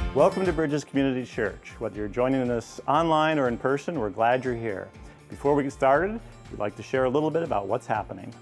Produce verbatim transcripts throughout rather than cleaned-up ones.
Welcome to Bridges Community Church. Whether you're joining us online or in person, we're glad you're here. Before we get started, we'd like to share a little bit about what's happening.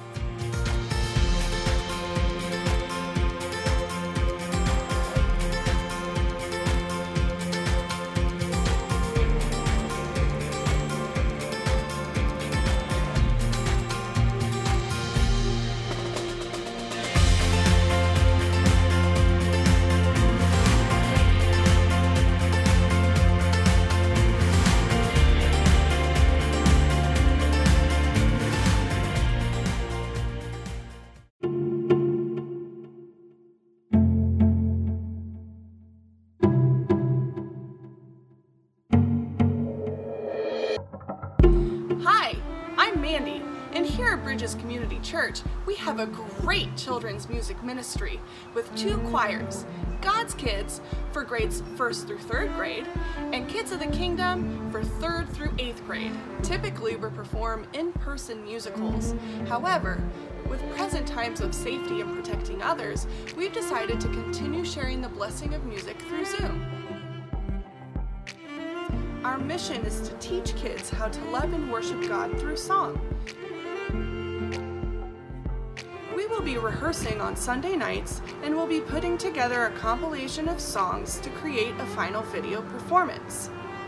Bridges Community Church, we have a great children's music ministry with two choirs, God's Kids for grades first through third grade, and Kids of the Kingdom for third through eighth grade. Typically, we perform in-person musicals. However, with present times of safety and protecting others, we've decided to continue sharing the blessing of music through Zoom. Our mission is to teach kids how to love and worship God through song. We will be rehearsing on Sunday nights and will be putting together a compilation of songs to create a final video performance.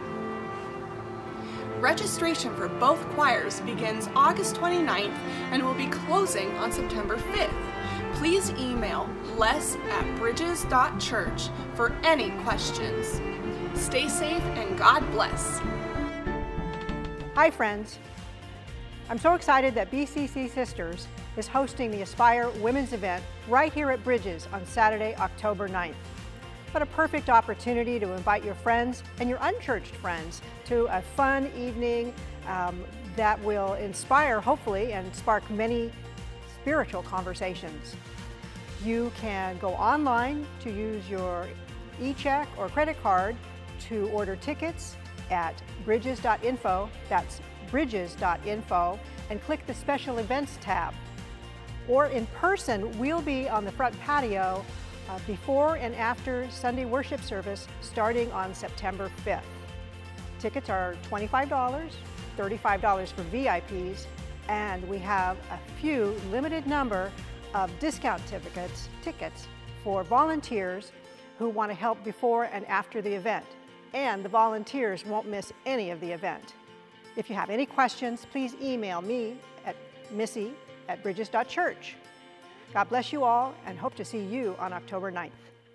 Registration for both choirs begins August twenty-ninth and will be closing on September fifth. Please email les at bridges dot church for any questions. Stay safe and God bless. Hi friends. I'm so excited that B C C Sisters is hosting the Aspire Women's event right here at Bridges on Saturday, October ninth. What a perfect opportunity to invite your friends and your unchurched friends to a fun evening um, that will inspire, hopefully, and spark many spiritual conversations. You can go online to use your e-check or credit card to order tickets at bridges dot info. That's bridges dot info, and click the Special Events tab. Or in person, we'll be on the front patio uh, before and after Sunday worship service starting on September fifth. Tickets are twenty-five dollars, thirty-five dollars for V I Ps, and we have a few limited number of discount tickets, tickets for volunteers who want to help before and after the event. And the volunteers won't miss any of the event. If you have any questions, please email me at missy at bridges dot church. God bless you all and hope to see you on October ninth.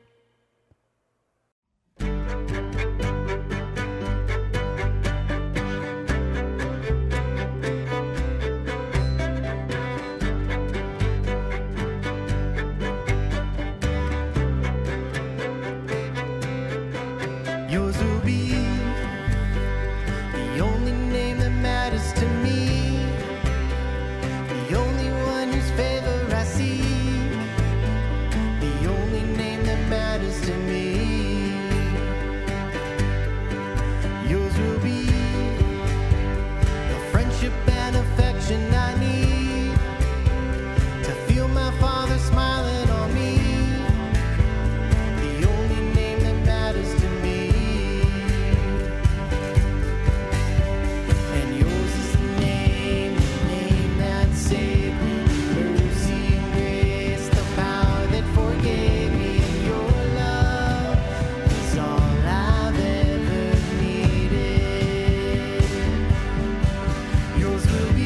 Yours will be the only name that matters to me, the only one whose favor I see, the only name that matters to me. Yours will be the friendship and affection I need to feel my Father smiling on me, the only name that matters to me. Yours will be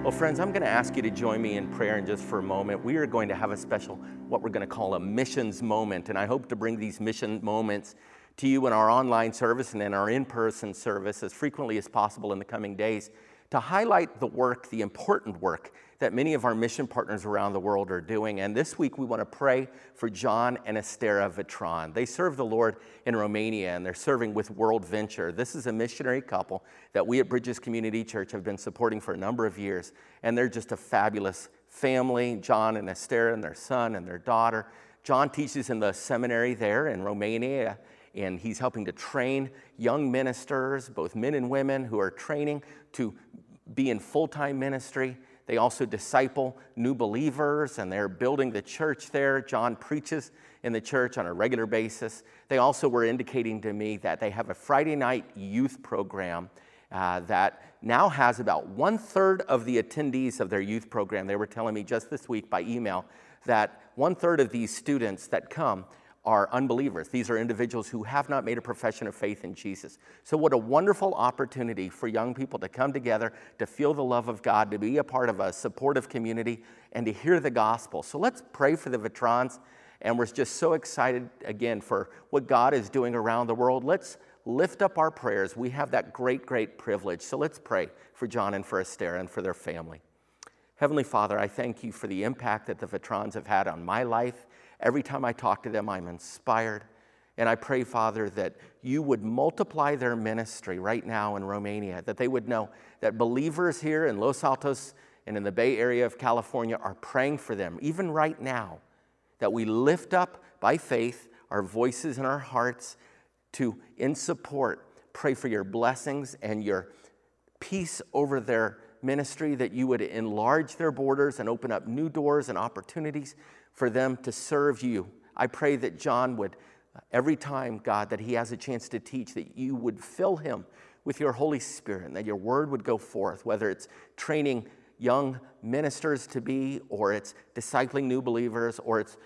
Well, friends, I'm going to ask you to join me in prayer in just for a moment. We are going to have a special, what we're going to call a missions moment, and I hope to bring these mission moments to you in our online service and in our in-person service as frequently as possible in the coming days to highlight the work, the important work that many of our mission partners around the world are doing. And this week we want to pray for John and Estera Vitran. They serve the Lord in Romania, and they're serving with World Venture. This is a missionary couple that we at Bridges Community Church have been supporting for a number of years, and they're just a fabulous family, John and Estera and their son and their daughter. John teaches in the seminary there in Romania, and he's helping to train young ministers, both men and women, who are training to be in full-time ministry. They also disciple new believers, and they're building the church there. John preaches in the church on a regular basis. They also were indicating to me that they have a Friday night youth program uh, that now has about one-third of the attendees of their youth program. They were telling me just this week by email that one-third of these students that come are unbelievers. These are individuals who have not made a profession of faith in Jesus. So what a wonderful opportunity for young people to come together, to feel the love of God, to be a part of a supportive community, and to hear the gospel. So let's pray for the Vitrans, and we're just so excited, again, for what God is doing around the world. Let's lift up our prayers. We have that great, great privilege. So let's pray for John and for Estera and for their family. Heavenly Father, I thank you for the impact that the Vitrans have had on my life. Every time I talk to them, I'm inspired. And I pray, Father, that you would multiply their ministry right now in Romania, that they would know that believers here in Los Altos and in the Bay Area of California are praying for them, even right now, that we lift up by faith our voices and our hearts to, in support, pray for your blessings and your peace over their ministry, that you would enlarge their borders and open up new doors and opportunities for them to serve you. I pray that John would, every time, God, that he has a chance to teach, that you would fill him with your Holy Spirit, and that your word would go forth, whether it's training young ministers to be, or it's discipling new believers, or it's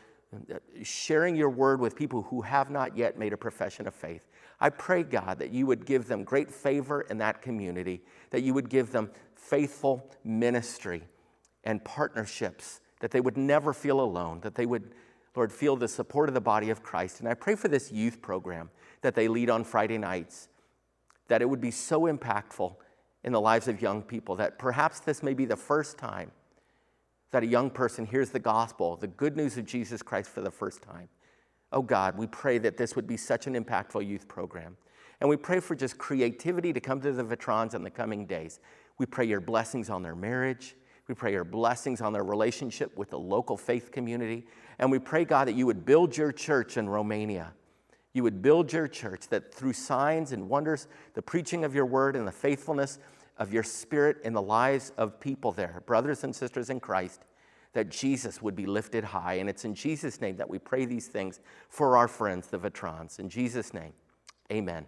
sharing your word with people who have not yet made a profession of faith. I pray, God, that you would give them great favor in that community, that you would give them faithful ministry and partnerships, that they would never feel alone, that they would, Lord, feel the support of the body of Christ. And I pray for this youth program that they lead on Friday nights, that it would be so impactful in the lives of young people, that perhaps this may be the first time that a young person hears the gospel, the good news of Jesus Christ for the first time. Oh God, we pray that this would be such an impactful youth program. And we pray for just creativity to come to the Vitrans in the coming days. We pray your blessings on their marriage. We pray your blessings on their relationship with the local faith community. And we pray, God, that you would build your church in Romania. You would build your church, that through signs and wonders, the preaching of your word and the faithfulness of your spirit in the lives of people there, brothers and sisters in Christ, that Jesus would be lifted high. And it's in Jesus' name that we pray these things for our friends, the Vitrans. In Jesus' name, amen.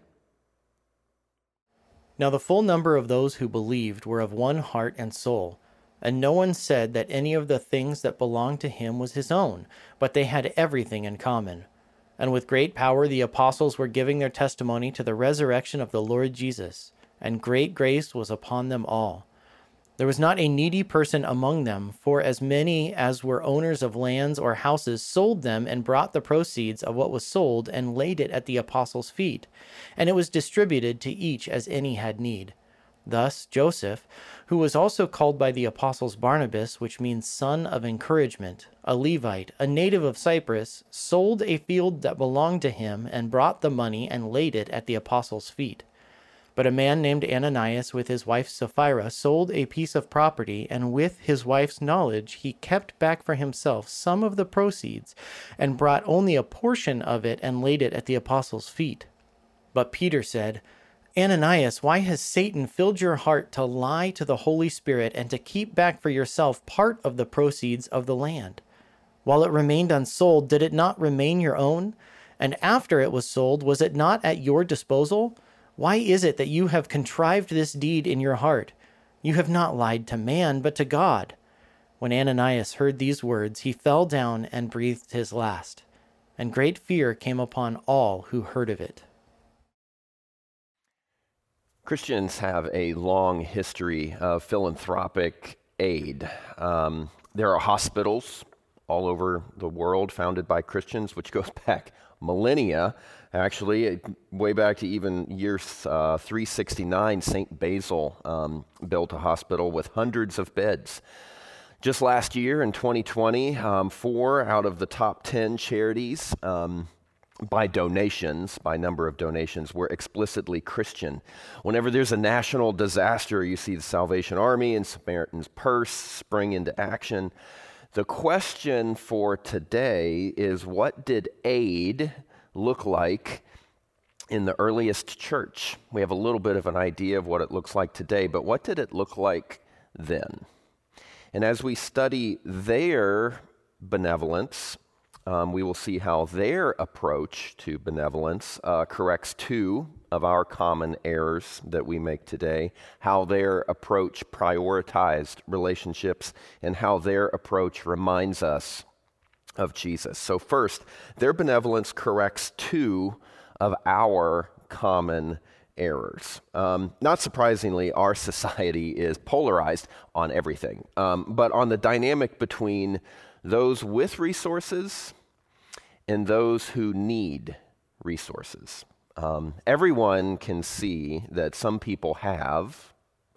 Now the full number of those who believed were of one heart and soul. And no one said that any of the things that belonged to him was his own, but they had everything in common. And with great power the apostles were giving their testimony to the resurrection of the Lord Jesus, and great grace was upon them all. There was not a needy person among them, for as many as were owners of lands or houses sold them and brought the proceeds of what was sold and laid it at the apostles' feet, and it was distributed to each as any had need. Thus Joseph, who was also called by the apostles Barnabas, which means son of encouragement, a Levite, a native of Cyprus, sold a field that belonged to him and brought the money and laid it at the apostles' feet. But a man named Ananias with his wife Sapphira sold a piece of property, and with his wife's knowledge he kept back for himself some of the proceeds and brought only a portion of it and laid it at the apostles' feet. But Peter said, Ananias, why has Satan filled your heart to lie to the Holy Spirit and to keep back for yourself part of the proceeds of the land? While it remained unsold, did it not remain your own? And after it was sold, was it not at your disposal? Why is it that you have contrived this deed in your heart? You have not lied to man, but to God. When Ananias heard these words, he fell down and breathed his last. And great fear came upon all who heard of it. Christians have a long history of philanthropic aid. Um, there are hospitals all over the world founded by Christians, which goes back millennia. Actually, way back to even year uh, three sixty-nine, Saint Basil um, built a hospital with hundreds of beds. Just last year in twenty twenty, um, four out of the top ten charities um, by donations, by number of donations, were explicitly Christian. Whenever there's a national disaster, you see the Salvation Army and Samaritan's Purse spring into action. The question for today is, what did aid look like in the earliest church? We have a little bit of an idea of what it looks like today, but what did it look like then? And as we study their benevolence, um, we will see how their approach to benevolence uh, corrects two of our common errors that we make today, how their approach prioritized relationships, and how their approach reminds us of Jesus. So first, their benevolence corrects two of our common errors. Um, not surprisingly, our society is polarized on everything, um, but on the dynamic between those with resources and those who need resources. Um, everyone can see that some people have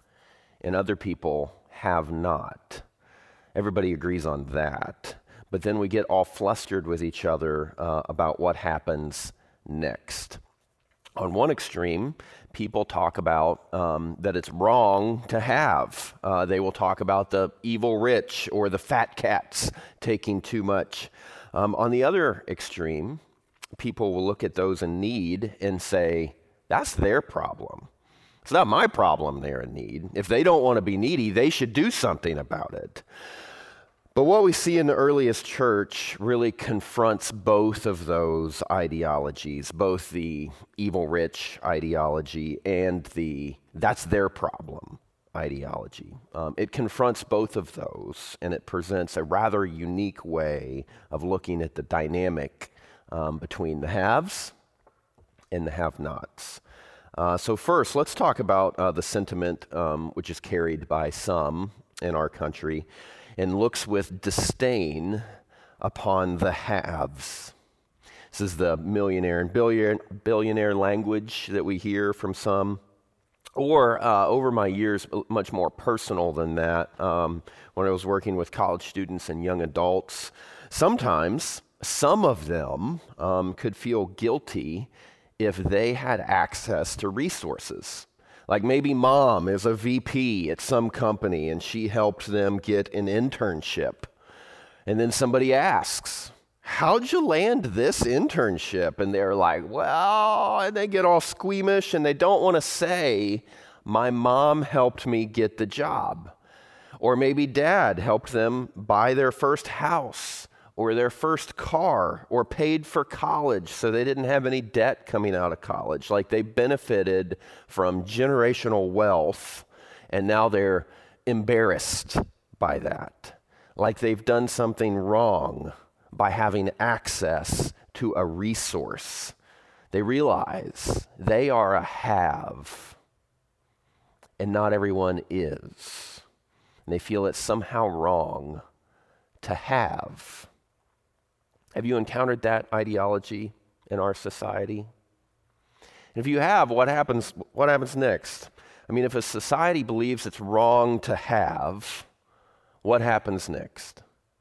and other people have not. Everybody agrees on that. But then we get all flustered with each other uh, about what happens next. On one extreme, people talk about um, that it's wrong to have. Uh, they will talk about the evil rich or the fat cats taking too much. Um, on the other extreme, people will look at those in need and say, that's their problem. It's not my problem they're in need. If they don't want to be needy, they should do something about it. But what we see in the earliest church really confronts both of those ideologies, both the evil rich ideology and the that's their problem ideology. Um, it confronts both of those, and it presents a rather unique way of looking at the dynamic um, between the haves and the have-nots. Uh, so first, let's talk about uh, the sentiment um, which is carried by some in our country and looks with disdain upon the haves. This is the millionaire and billionaire, billionaire language that we hear from some. Or uh, over my years, much more personal than that, um, when I was working with college students and young adults, sometimes some of them um, could feel guilty if they had access to resources. Like maybe mom is a V P at some company and she helped them get an internship. And then somebody asks, how'd you land this internship? And they're like, well, and they get all squeamish and they don't want to say, my mom helped me get the job. Or maybe dad helped them buy their first house or their first car or paid for college so they didn't have any debt coming out of college. Like they benefited from generational wealth and now they're embarrassed by that. Like they've done something wrong by having access to a resource. They realize they are a have and not everyone is. And they feel it's somehow wrong to have. Have you encountered that ideology in our society? And if you have, what happens, what happens next? I mean, if a society believes it's wrong to have, what happens next?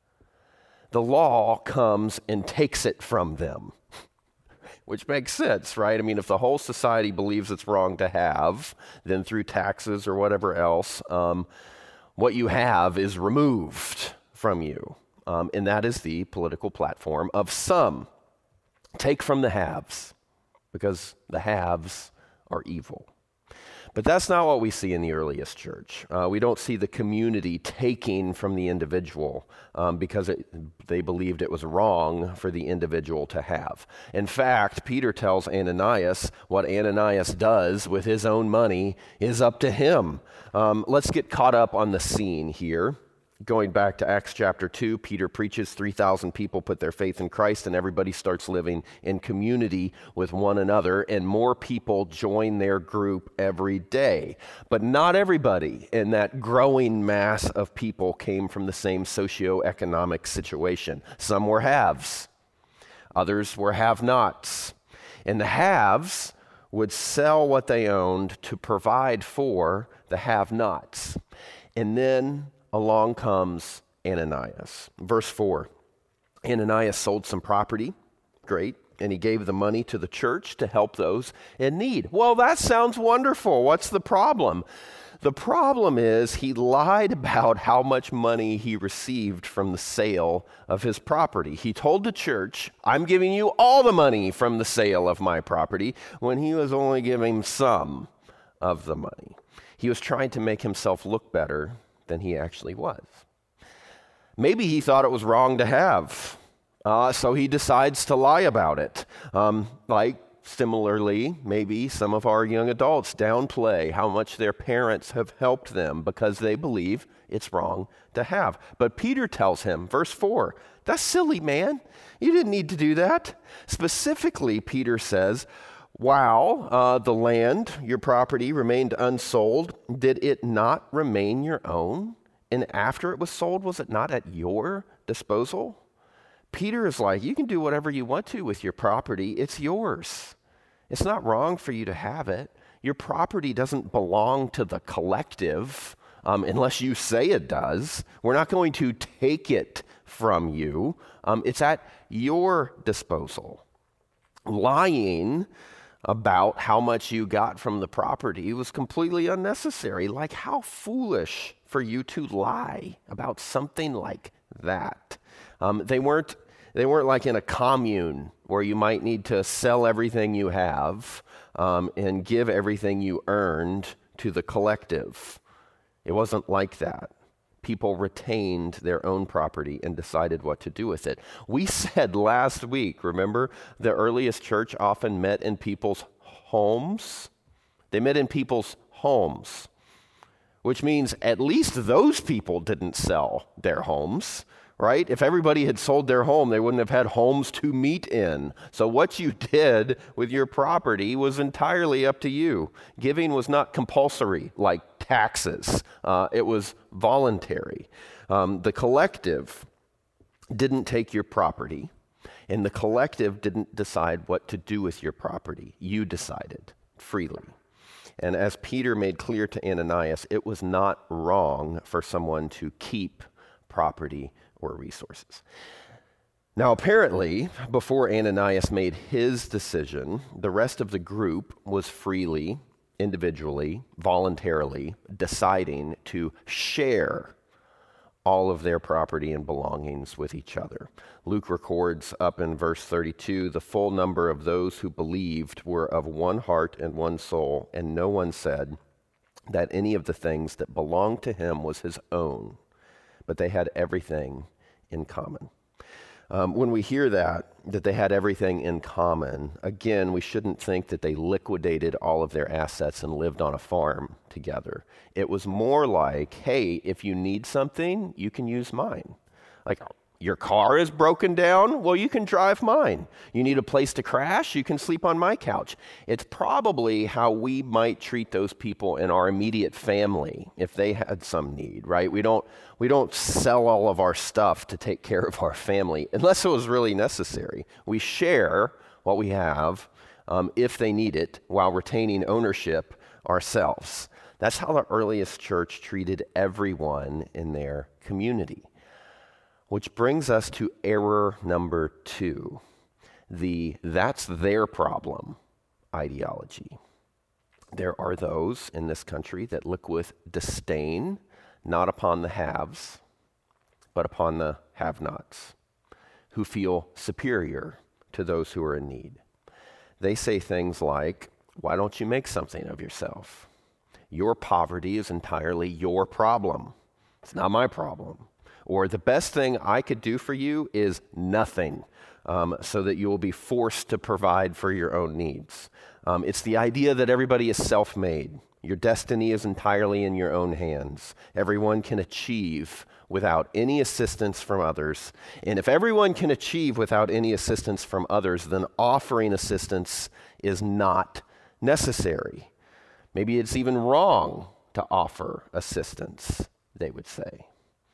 The law comes and takes it from them, which makes sense, right? I mean, if the whole society believes it's wrong to have, then through taxes or whatever else, um, what you have is removed from you. Um, and that is the political platform of some. Take from the haves, because the haves are evil. But that's not what we see in the earliest church. Uh, we don't see the community taking from the individual um, because it, they believed it was wrong for the individual to have. In fact, Peter tells Ananias what Ananias does with his own money is up to him. Um, let's get caught up on the scene here. Going back to Acts chapter two, Peter preaches, three thousand people put their faith in Christ, and everybody starts living in community with one another, and more people join their group every day. But not everybody in that growing mass of people came from the same socioeconomic situation. Some were haves, others were have-nots. And the haves would sell what they owned to provide for the have-nots. And then along comes Ananias. Verse four, Ananias sold some property, great, and he gave the money to the church to help those in need. Well, that sounds wonderful. What's the problem? The problem is he lied about how much money he received from the sale of his property. He told the church, I'm giving you all the money from the sale of my property, when he was only giving some of the money. He was trying to make himself look better than he actually was. Maybe he thought it was wrong to have, uh, so he decides to lie about it. Um, like, similarly, maybe some of our young adults downplay how much their parents have helped them because they believe it's wrong to have. But Peter tells him, verse four, that's silly, man. You didn't need to do that. Specifically, Peter says, while uh, the land, your property, remained unsold, did it not remain your own? And after it was sold, was it not at your disposal? Peter is like, you can do whatever you want to with your property. It's yours. It's not wrong for you to have it. Your property doesn't belong to the collective um, unless you say it does. We're not going to take it from you. Um, it's at your disposal. Lying about how much you got from the property was completely unnecessary. Like, how foolish for you to lie about something like that. Um, they weren't they weren't like in a commune where you might need to sell everything you have um, and give everything you earned to the collective. It wasn't like that. People retained their own property and decided what to do with it. We said last week, remember, the earliest church often met in people's homes. They met in people's homes, which means at least those people didn't sell their homes, right? If everybody had sold their home, they wouldn't have had homes to meet in. So what you did with your property was entirely up to you. Giving was not compulsory like taxes. Uh, it was voluntary. Um, the collective didn't take your property, and the collective didn't decide what to do with your property. You decided freely. And as Peter made clear to Ananias, it was not wrong for someone to keep property or resources. Now, apparently, before Ananias made his decision, the rest of the group was freely, individually, voluntarily deciding to share all of their property and belongings with each other. Luke records up in verse thirty-two, the full number of those who believed were of one heart and one soul, and no one said that any of the things that belonged to him was his own, but they had everything in common. Um, when we hear that, that they had everything in common, again, we shouldn't think that they liquidated all of their assets and lived on a farm together. It was more like, hey, if you need something, you can use mine. Like, your car is broken down? Well, you can drive mine. You need a place to crash? You can sleep on my couch. It's probably how we might treat those people in our immediate family if they had some need, right? We don't we don't sell all of our stuff to take care of our family unless it was really necessary. We share what we have um, if they need it while retaining ownership ourselves. That's how the earliest church treated everyone in their community. Which brings us to error number two, the that's their problem ideology. There are those in this country that look with disdain, not upon the haves, but upon the have-nots, who feel superior to those who are in need. They say things like, why don't you make something of yourself? Your poverty is entirely your problem. It's not my problem. Or the best thing I could do for you is nothing, um, so that you will be forced to provide for your own needs. Um, it's the idea that everybody is self-made. Your destiny is entirely in your own hands. Everyone can achieve without any assistance from others. And if everyone can achieve without any assistance from others, then offering assistance is not necessary. Maybe it's even wrong to offer assistance, they would say.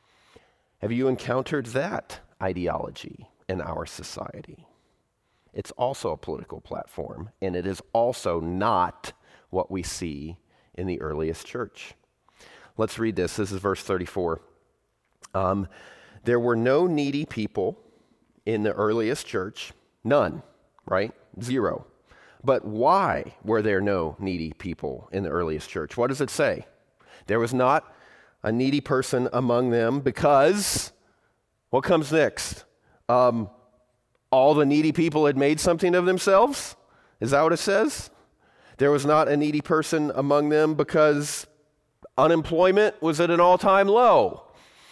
Have you encountered that ideology in our society? It's also a political platform, and it is also not what we see in the earliest church. Let's read this. This is verse thirty-four. Um, there were no needy people in the earliest church. None, right? Zero. But why were there no needy people in the earliest church? What does it say? There was not a needy person among them because, what comes next? Um, all the needy people had made something of themselves? Is that what it says? There was not a needy person among them because unemployment was at an all-time low.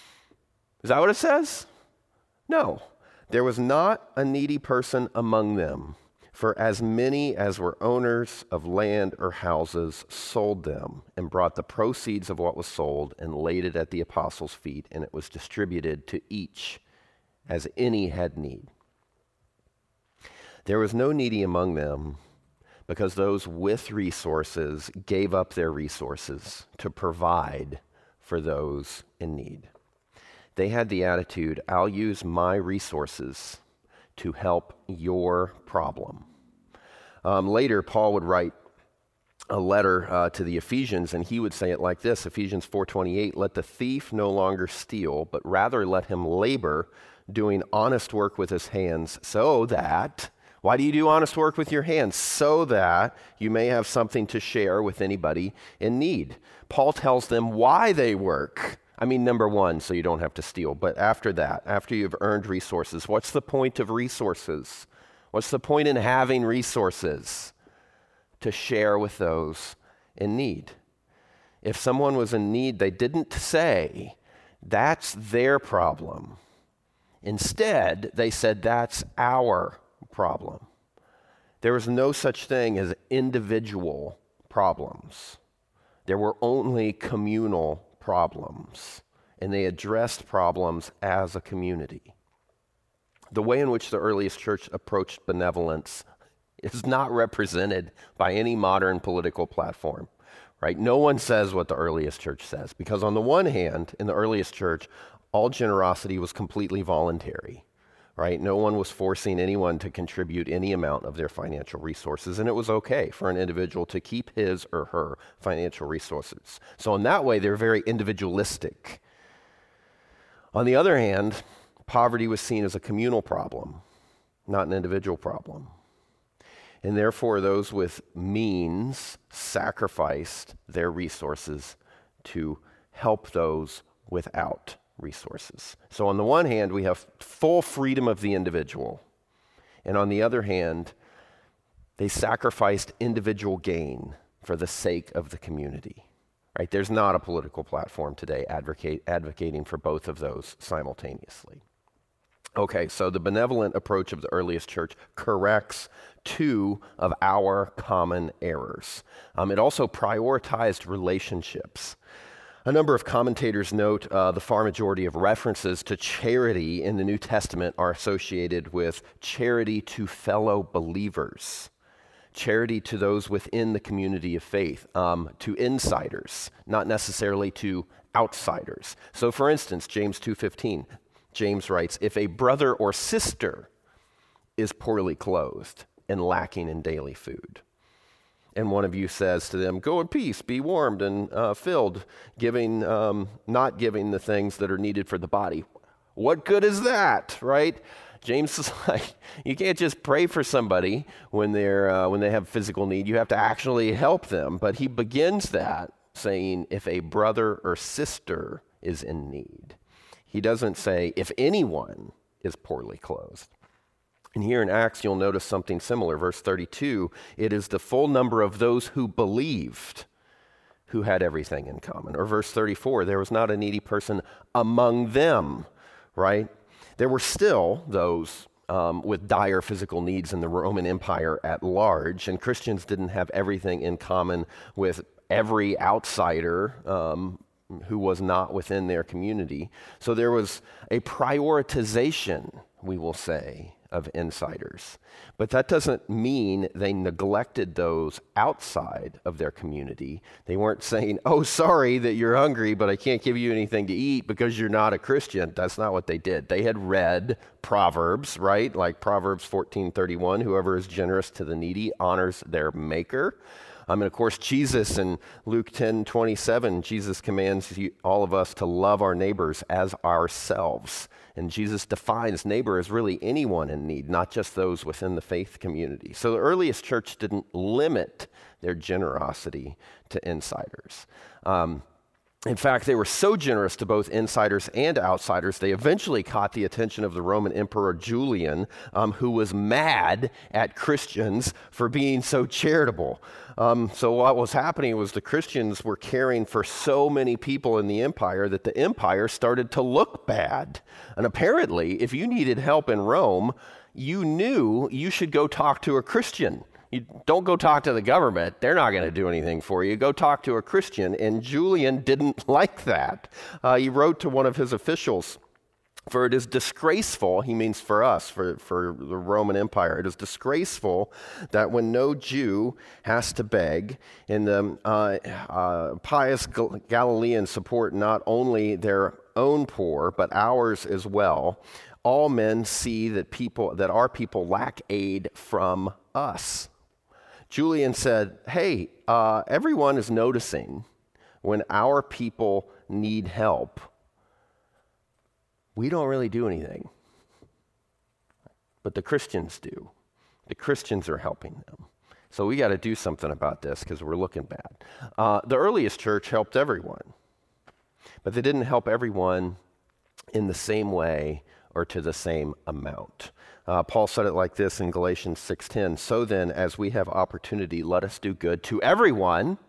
Is that what it says? No. There was not a needy person among them, for as many as were owners of land or houses sold them and brought the proceeds of what was sold and laid it at the apostles' feet, and it was distributed to each as any had need. There was no needy among them because those with resources gave up their resources to provide for those in need. They had the attitude, I'll use my resources to help your problem. Um, later, Paul would write a letter uh, to the Ephesians, and he would say it like this, Ephesians four twenty-eight, let the thief no longer steal, but rather let him labor, doing honest work with his hands, so that, why do you do honest work with your hands? So that you may have something to share with anybody in need. Paul tells them why they work. I mean, number one, so you don't have to steal. But after that, after you've earned resources, what's the point of resources? What's the point in having resources? To share with those in need. If someone was in need, they didn't say, that's their problem. Instead, they said, that's our problem. There was no such thing as individual problems. There were only communal problems, and they addressed problems as a community. The way in which the earliest church approached benevolence is not represented by any modern political platform, right? No one says what the earliest church says, because on the one hand, in the earliest church, all generosity was completely voluntary, right? No one was forcing anyone to contribute any amount of their financial resources, and it was okay for an individual to keep his or her financial resources. So in that way, they're very individualistic. On the other hand, poverty was seen as a communal problem, not an individual problem. And therefore, those with means sacrificed their resources to help those without resources. So on the one hand, we have full freedom of the individual. And on the other hand, they sacrificed individual gain for the sake of the community. Right? There's not a political platform today advocate, advocating for both of those simultaneously. Okay, so the benevolent approach of the earliest church corrects two of our common errors. Um, it also prioritized relationships. A number of commentators note uh, the far majority of references to charity in the New Testament are associated with charity to fellow believers, charity to those within the community of faith, um, to insiders, not necessarily to outsiders. So for instance, James two fifteen, James writes, if a brother or sister is poorly clothed and lacking in daily food, and one of you says to them, go in peace, be warmed and uh, filled, giving, um, not giving the things that are needed for the body. What good is that, right? James is like, you can't just pray for somebody when they're uh, when they have physical need. You have to actually help them. But he begins that saying, if a brother or sister is in need. He doesn't say, if anyone is poorly clothed. And here in Acts, you'll notice something similar. Verse thirty-two, it is the full number of those who believed who had everything in common. Or verse thirty-four, there was not a needy person among them, right? There were still those um, with dire physical needs in the Roman Empire at large, and Christians didn't have everything in common with every outsider um, who was not within their community. So there was a prioritization, we will say, of insiders. But that doesn't mean they neglected those outside of their community. They weren't saying, oh, sorry that you're hungry, but I can't give you anything to eat because you're not a Christian. That's not what they did. They had read Proverbs, right? Like Proverbs fourteen thirty-one, whoever is generous to the needy honors their maker. Um, and of course, Jesus in Luke ten twenty-seven, Jesus commands you, all of us to love our neighbors as ourselves. And Jesus defines neighbor as really anyone in need, not just those within the faith community. So the earliest church didn't limit their generosity to insiders. Um, In fact, they were so generous to both insiders and outsiders, they eventually caught the attention of the Roman Emperor Julian, um, who was mad at Christians for being so charitable. Um, so what was happening was the Christians were caring for so many people in the empire that the empire started to look bad. And apparently, if you needed help in Rome, you knew you should go talk to a Christian. You don't go talk to the government. They're not going to do anything for you. Go talk to a Christian. And Julian didn't like that. Uh, he wrote to one of his officials, for it is disgraceful, he means for us, for, for the Roman Empire, it is disgraceful that when no Jew has to beg, and the uh, uh, pious Gal- Galileans support not only their own poor, but ours as well, all men see that people, that our people lack aid from us. Julian said, hey, uh, everyone is noticing when our people need help, we don't really do anything. But the Christians do. The Christians are helping them. So we got to do something about this because we're looking bad. Uh, the earliest church helped everyone, but they didn't help everyone in the same way or to the same amount. Uh, Paul said it like this in Galatians six ten, so then, as we have opportunity, let us do good to everyone,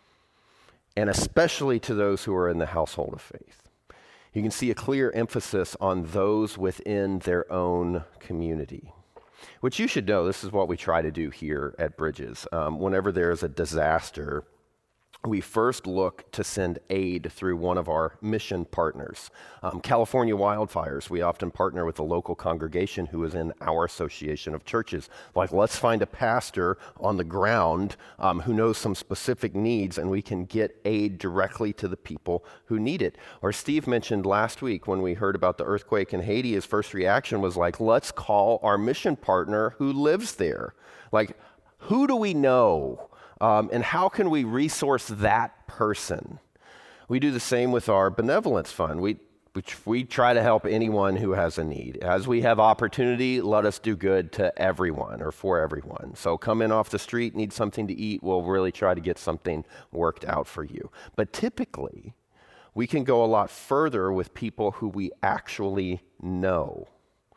and especially to those who are in the household of faith. You can see a clear emphasis on those within their own community, which you should know, this is what we try to do here at Bridges. Um, whenever there is a disaster, we first look to send aid through one of our mission partners. Um, California Wildfires, we often partner with a local congregation who is in our association of churches. Like, let's find a pastor on the ground um, who knows some specific needs, and we can get aid directly to the people who need it. Or Steve mentioned last week when we heard about the earthquake in Haiti, his first reaction was like, let's call our mission partner who lives there. Like, who do we know? Um, and how can we resource that person? We do the same with our benevolence fund. We, we, we try to help anyone who has a need. As we have opportunity, let us do good to everyone or for everyone. So come in off the street, need something to eat, we'll really try to get something worked out for you. But typically, we can go a lot further with people who we actually know.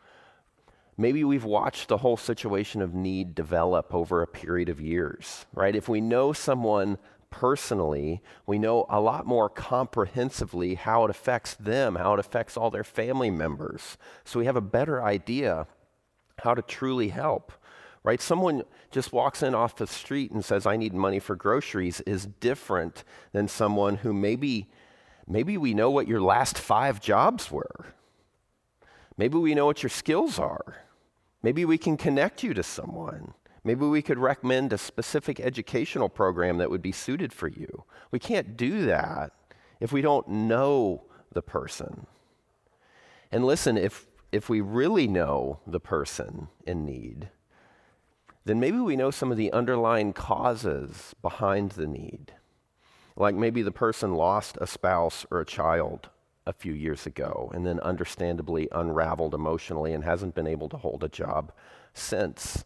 Maybe we've watched the whole situation of need develop over a period of years, right? If we know someone personally, we know a lot more comprehensively how it affects them, how it affects all their family members. So we have a better idea how to truly help, right? Someone just walks in off the street and says, I need money for groceries, is different than someone who maybe, maybe we know what your last five jobs were. Maybe we know what your skills are. Maybe we can connect you to someone. Maybe we could recommend a specific educational program that would be suited for you. We can't do that if we don't know the person. And listen, if, if we really know the person in need, then maybe we know some of the underlying causes behind the need. Like maybe the person lost a spouse or a child a few years ago and then understandably unraveled emotionally and hasn't been able to hold a job since.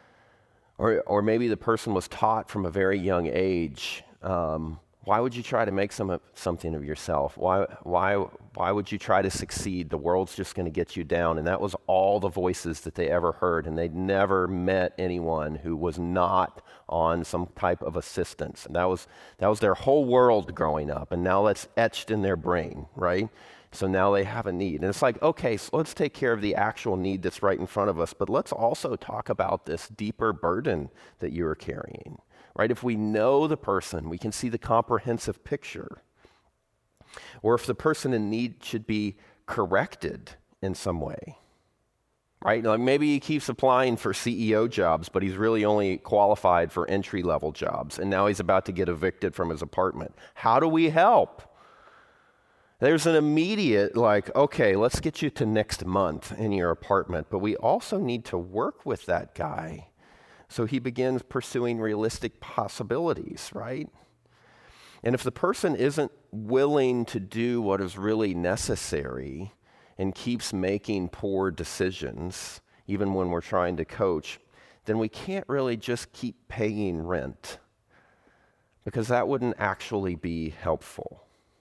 Or, or maybe the person was taught from a very young age, um, why would you try to make some, something of yourself? Why, why, why would you try to succeed? The world's just going to get you down. And that was all the voices that they ever heard. And they'd never met anyone who was not on some type of assistance. And that was, that was their whole world growing up. And now that's etched in their brain, right? So now they have a need. And it's like, okay, so let's take care of the actual need that's right in front of us. But let's also talk about this deeper burden that you are carrying. right? If we know the person, we can see the comprehensive picture. Or if the person in need should be corrected in some way, right? Like maybe he keeps applying for C E O jobs, but he's really only qualified for entry-level jobs, and now he's about to get evicted from his apartment. How do we help? There's an immediate, like, okay, let's get you to next month in your apartment, but we also need to work with that guy so he begins pursuing realistic possibilities, right? And if the person isn't willing to do what is really necessary and keeps making poor decisions, even when we're trying to coach, then we can't really just keep paying rent, because that wouldn't actually be helpful.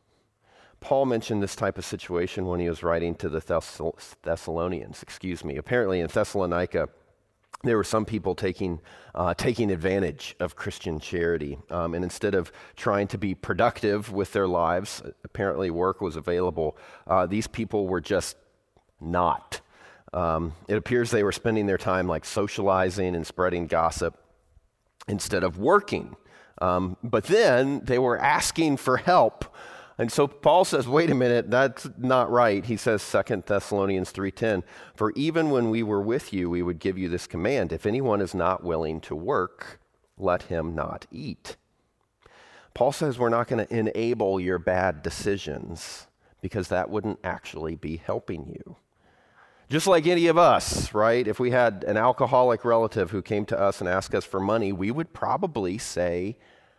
Paul mentioned this type of situation when he was writing to the Thessal- Thessalonians, excuse me. Apparently in Thessalonica, there were some people taking uh, taking advantage of Christian charity. Um, and instead of trying to be productive with their lives, apparently work was available, uh, these people were just not. Um, it appears they were spending their time like socializing and spreading gossip instead of working. Um, but then they were asking for help. And so Paul says, wait a minute, that's not right. He says, Second Thessalonians three ten, for even when we were with you, we would give you this command: if anyone is not willing to work, let him not eat. Paul says we're not going to enable your bad decisions, because that wouldn't actually be helping you. Just like any of us, right? If we had an alcoholic relative who came to us and asked us for money, we would probably say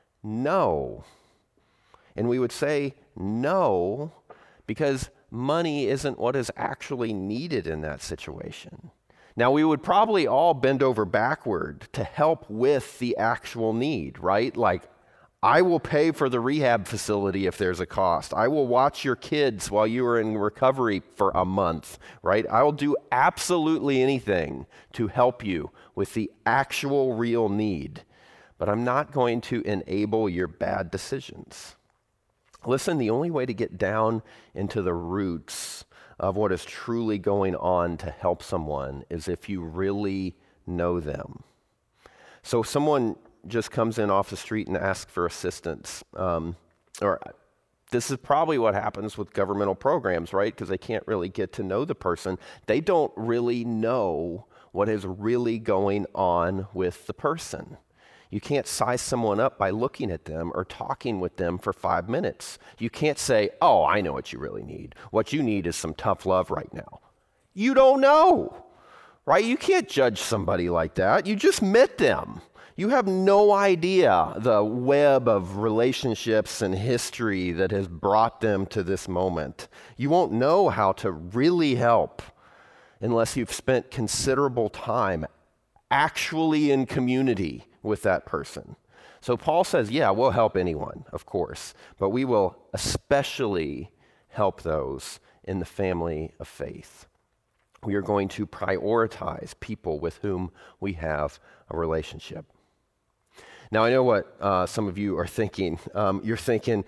no. And we would say no because money isn't what is actually needed in that situation. Now, we would probably all bend over backward to help with the actual need, right? Like, I will pay for the rehab facility if there's a cost. I will watch your kids while you are in recovery for a month, right? I will do absolutely anything to help you with the actual real need, but I'm not going to enable your bad decisions. Listen, the only way to get down into the roots of what is truly going on to help someone is if you really know them. So if someone just comes in off the street and asks for assistance, um, or this is probably what happens with governmental programs, right? Because they can't really get to know the person. They don't really know what is really going on with the person. You can't size someone up by looking at them or talking with them for five minutes. You can't say, oh, I know what you really need. What you need is some tough love right now. You don't know, right? You can't judge somebody like that. You just met them. You have no idea the web of relationships and history that has brought them to this moment. You won't know how to really help unless you've spent considerable time actually in community with that person. So Paul says, yeah, we'll help anyone, of course, but we will especially help those in the family of faith. We are going to prioritize people with whom we have a relationship. Now, I know what uh, some of you are thinking. Um, you're thinking,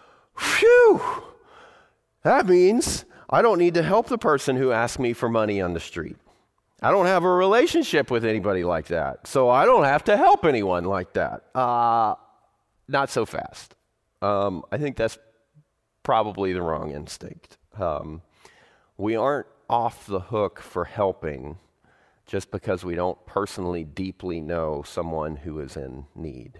phew, that means I don't need to help the person who asked me for money on the street. I don't have a relationship with anybody like that, so I don't have to help anyone like that. Uh, not so fast. Um, I think that's probably the wrong instinct. Um, we aren't off the hook for helping just because we don't personally deeply know someone who is in need.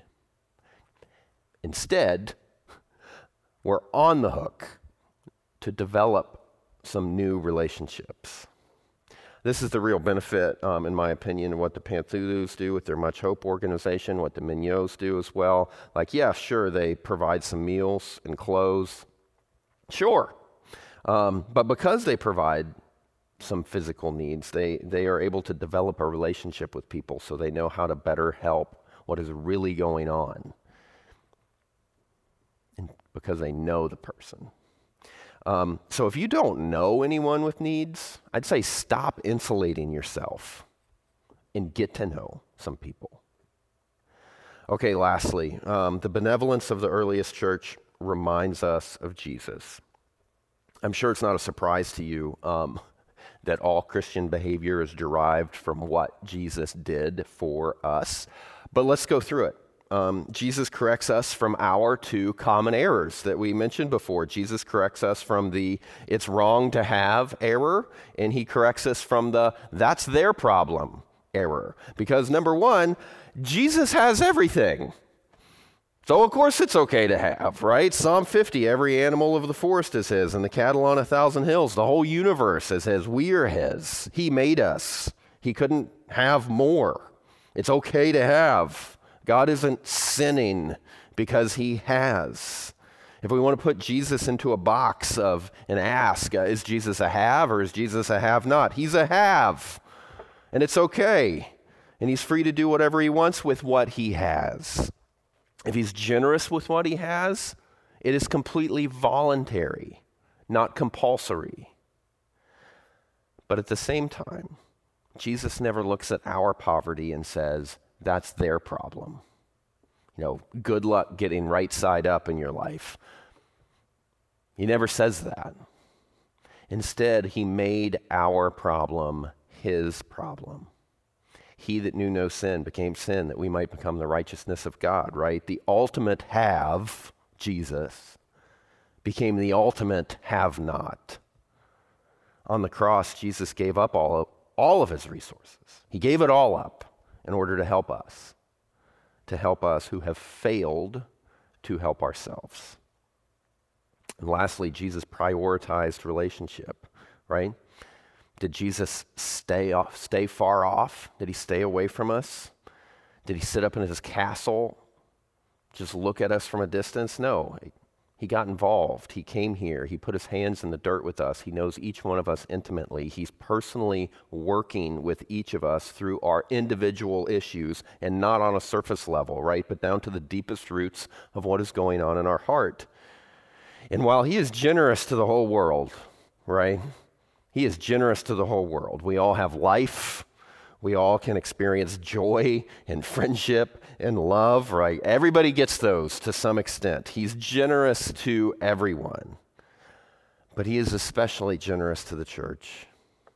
Instead, we're on the hook to develop some new relationships. This is the real benefit, um, in my opinion, of what the Panthulus do with their Much Hope organization, what the Mignots do as well. Like, yeah, sure, they provide some meals and clothes. Sure. Um, but because they provide some physical needs, they, they are able to develop a relationship with people so they know how to better help what is really going on. And because they know the person. Um, so if you don't know anyone with needs, I'd say stop insulating yourself and get to know some people. Okay, lastly, um, the benevolence of the earliest church reminds us of Jesus. I'm sure it's not a surprise to you um, that all Christian behavior is derived from what Jesus did for us, but let's go through it. Um, Jesus corrects us from our two common errors that we mentioned before. Jesus corrects us from the it's wrong to have error, and he corrects us from the that's their problem error. Because number one, Jesus has everything. So of course it's okay to have, right? Psalm fifty, every animal of the forest is his, and the cattle on a thousand hills. The whole universe is his. We are his. He made us. He couldn't have more. It's okay to have. God isn't sinning because he has. If we want to put Jesus into a box of and ask, uh, is Jesus a have or is Jesus a have not? He's a have. And it's okay. And he's free to do whatever he wants with what he has. If he's generous with what he has, it is completely voluntary, not compulsory. But at the same time, Jesus never looks at our poverty and says, that's their problem. You know, good luck getting right side up in your life. He never says that. Instead, he made our problem his problem. He that knew no sin became sin that we might become the righteousness of God, right? The ultimate have, Jesus, became the ultimate have not. On the cross, Jesus gave up all of, all of his resources. He gave it all up in order to help us, to help us who have failed to help ourselves. And lastly, Jesus prioritized relationship, right? Did Jesus stay off, stay far off? Did he stay away from us? Did he sit up in his castle, just look at us from a distance? No. He got involved. He came here. He put his hands in the dirt with us. He knows each one of us intimately. He's personally working with each of us through our individual issues, and not on a surface level, right? But down to the deepest roots of what is going on in our heart. And while he is generous to the whole world, right? He is generous to the whole world. We all have life. We all can experience joy and friendship and love, right? Everybody gets those to some extent. He's generous to everyone. But he is especially generous to the church,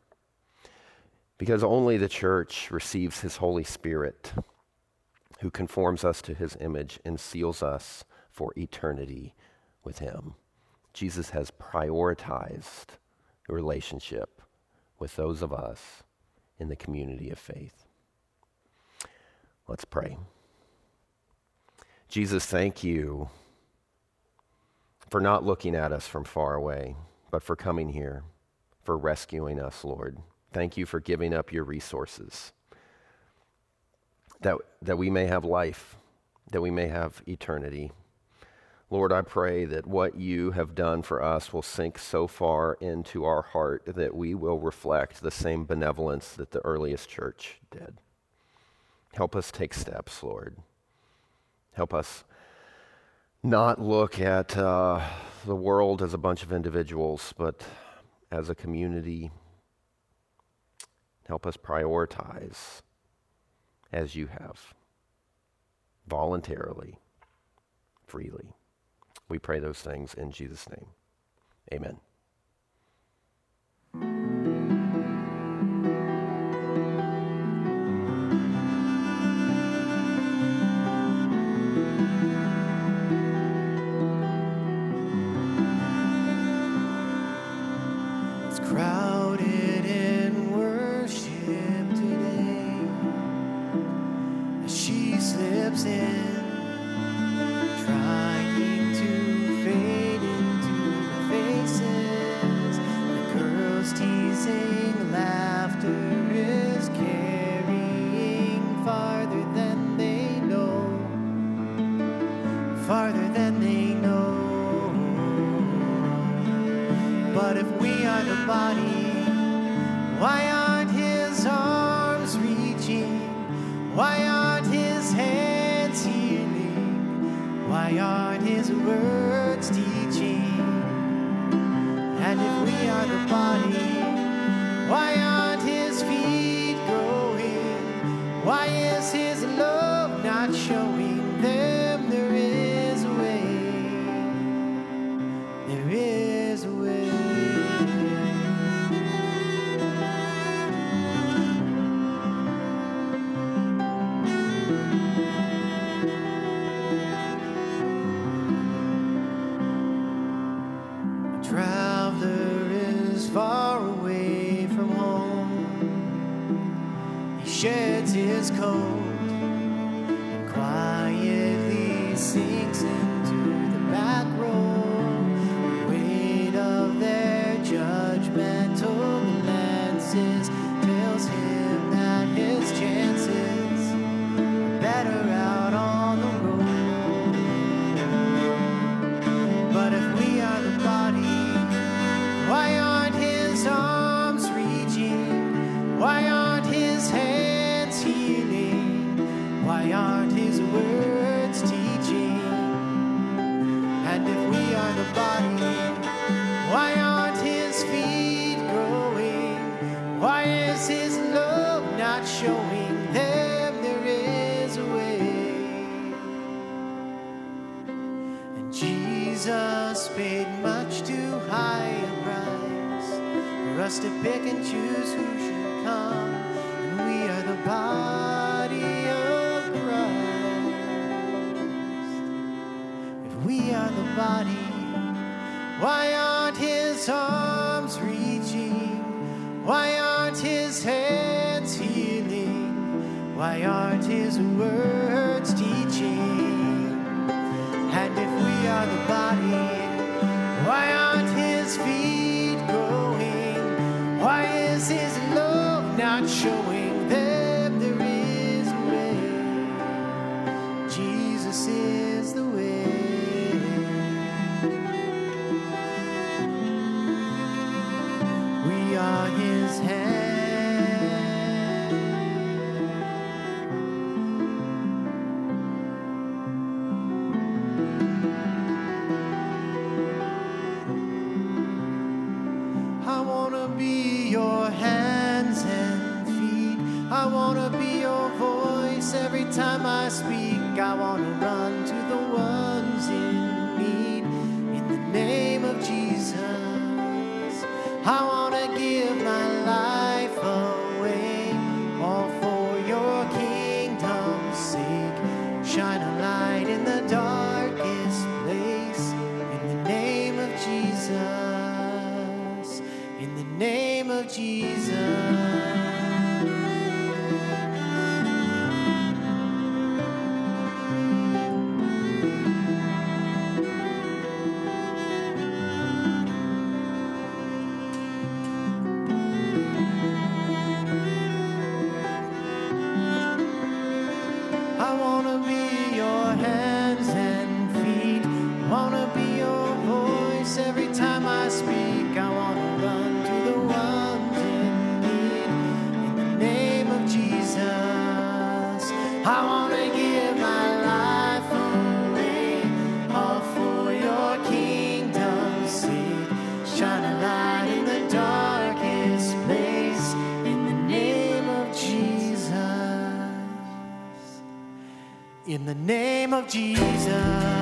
because only the church receives his Holy Spirit, who conforms us to his image and seals us for eternity with him. Jesus has prioritized a relationship with those of us in the community of faith. Let's pray. Jesus, thank you for not looking at us from far away, but for coming here, for rescuing us, Lord. Thank you for giving up your resources, that, that we may have life, that we may have eternity. Lord, I pray that what you have done for us will sink so far into our heart that we will reflect the same benevolence that the earliest church did. Help us take steps, Lord. Help us not look at uh, the world as a bunch of individuals, but as a community. Help us prioritize as you have, voluntarily, freely. We pray those things in Jesus' name. Amen. It's crowded in worship today as she slips in, trying to fade into the faces. The girls teasing, laughter is carrying farther than they know, farther than they know. But if we are the body, why aren't his arms reaching? Why aren't his hands healing? Why aren't his words teaching? And if we are the body, why aren't his feet going? Why is his love not showing them there is a way? There is a way. is cold and quietly sinks into the back row. The weight of their judgmental glances tells him that his chances are better out on the road. But if we are the body, why aren't his arms reaching? Why aren't his hands healing? Why aren't his words teaching? And if we are the body, why aren't his feet growing? Why is his love not showing them there is a way? And Jesus paid much too high a price for us to pick and choose who should come. And we are the body of Christ. If we are the body, why aren't his arms reaching? Why aren't his hands healing? Why aren't his words teaching? And if we are the body, why aren't his feet growing? Why is his love not showing them there is a way? Jesus is the way. We are his hands. I wanna be your hands and feet. I wanna be your voice every time I speak. I wanna run to the ones in need in the name of Jesus. I wanna give my life away, all for your kingdom's sake. Shine a light in the darkest place in the name of Jesus. In the name of Jesus. I wanna be your hands and feet. Wanna be your voice every time I speak. I wanna run to the ones in need in the name of Jesus. I wanna give my life away, all for your kingdom's sake. Shine a light in the darkest place in the name of Jesus. In the name of Jesus.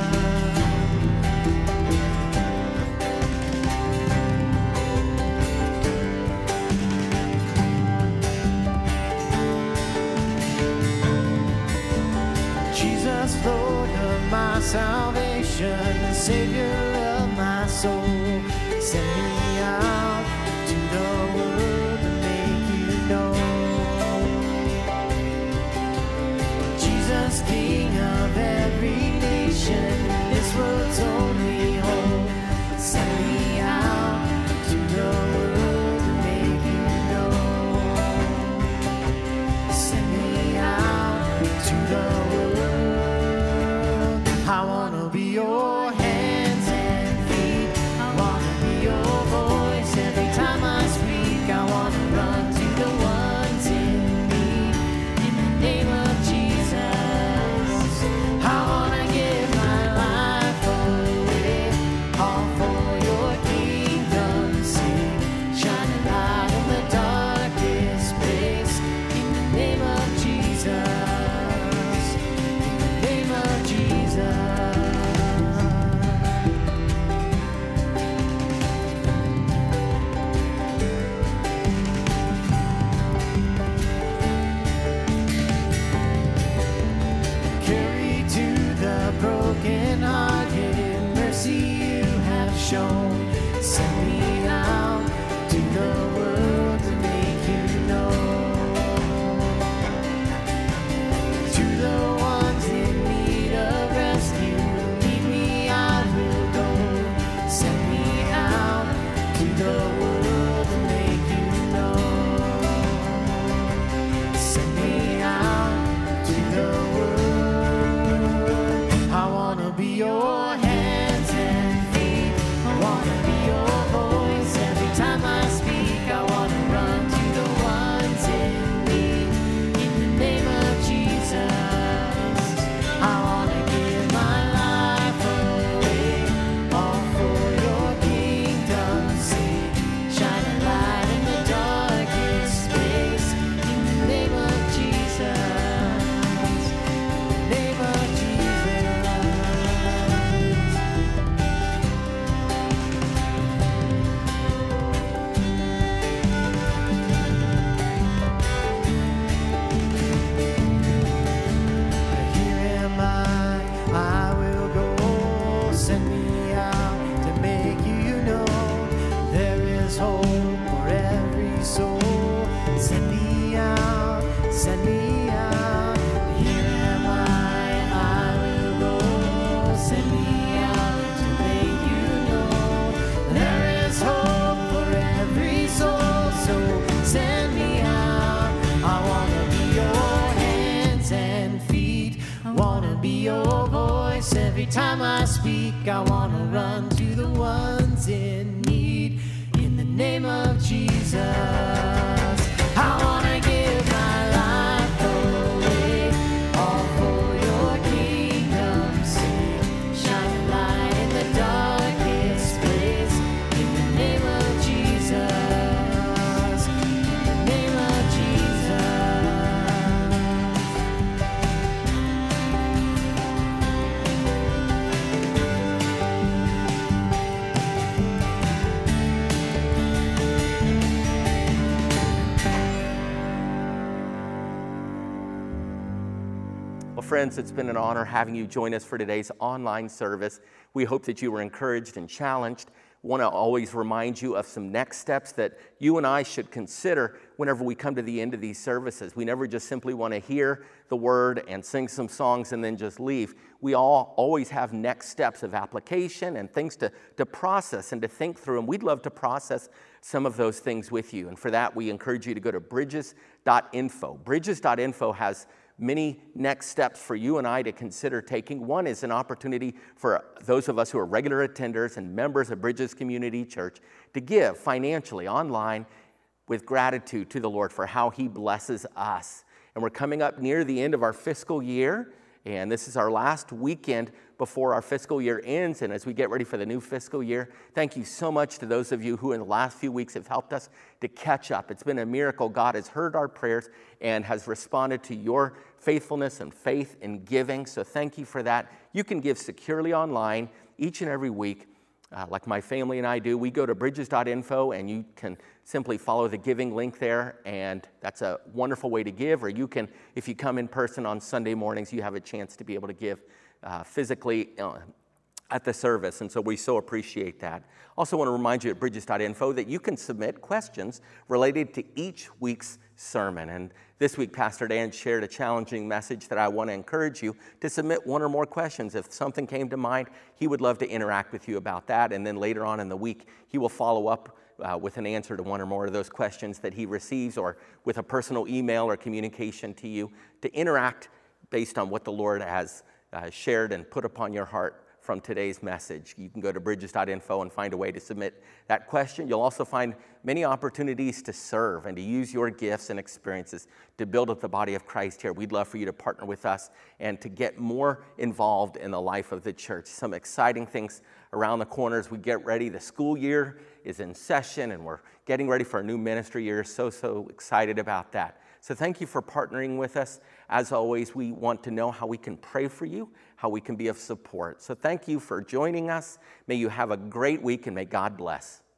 Jesus, Lord of my salvation, Savior of my soul, send me out to the world to make you known. Jesus, King of every nation, this world's only hope, send me out to the world to make you known. Send me out to the world. I wanna be your hands and feet. I wanna be your voice every time I speak. I wanna run to the ones in need in the name of Jesus. I wanna give my life away, all for your kingdom's sake. Shine a light in the darkest place in the name of Jesus. In the name of Jesus. Carry to the broken-hearted, mercy you have shown. Send me out to the world to make you known. be your hands and feet. I wanna be your voice every time I speak. I wanna run to the ones in need. In the name of Jesus, I wanna give my life away, all for your kingdom's sake. Shine a light in the darkest space. In the name of Jesus, name of Jesus. Here am I, I will go. Send me out to make you know there is hope for every soul. Send me out, send me out. Here am I, I will go. Send me out to make you know there is hope for every soul. So send me out. I wanna be your hands and feet. I wanna be your voice every time I speak. I wanna run to the ones in need. In the name of Jesus, I wanna give my life away, all for your kingdom's sake. Shine a light in the darkest place. In the name of Jesus, in the name of Jesus. Well, friends, it's been an honor having you join us for today's online service. We hope that you were encouraged and challenged. Want to always remind you of some next steps that you and I should consider whenever we come to the end of these services. We never just simply want to hear the word and sing some songs and then just leave. We all always have next steps of application and things to, to process and to think through, and we'd love to process some of those things with you. And for that, we encourage you to go to bridges dot info. bridges dot info has many next steps for you and I to consider taking. One is an opportunity for those of us who are regular attenders and members of Bridges Community Church to give financially online with gratitude to the Lord for how He blesses us. And we're coming up near the end of our fiscal year, and this is our last weekend before our fiscal year ends. And as we get ready for the new fiscal year, thank you so much to those of you who in the last few weeks have helped us to catch up. It's been a miracle. God has heard our prayers and has responded to your faithfulness and faith in giving. So thank you for that. You can give securely online each and every week. Uh, like my family and I do, we go to bridges dot info and you can simply follow the giving link there, and that's a wonderful way to give. Or you can, if you come in person on Sunday mornings, you have a chance to be able to give uh, physically uh, at the service, and so we so appreciate that. Also want to remind you at bridges dot info that you can submit questions related to each week's sermon. And this week, Pastor Dan shared a challenging message that I want to encourage you to submit one or more questions. If something came to mind, he would love to interact with you about that. And then later on in the week, he will follow up uh, with an answer to one or more of those questions that he receives, or with a personal email or communication to you to interact based on what the Lord has uh, shared and put upon your heart from today's message. You can go to bridges dot info and find a way to submit that question. You'll also find many opportunities to serve and to use your gifts and experiences to build up the body of Christ here. We'd love for you to partner with us and to get more involved in the life of the church. Some exciting things around the corner as we get ready. The school year is in session and we're getting ready for a new ministry year. So, so excited about that. So thank you for partnering with us. As always, we want to know how we can pray for you, how we can be of support. So thank you for joining us. May you have a great week and may God bless.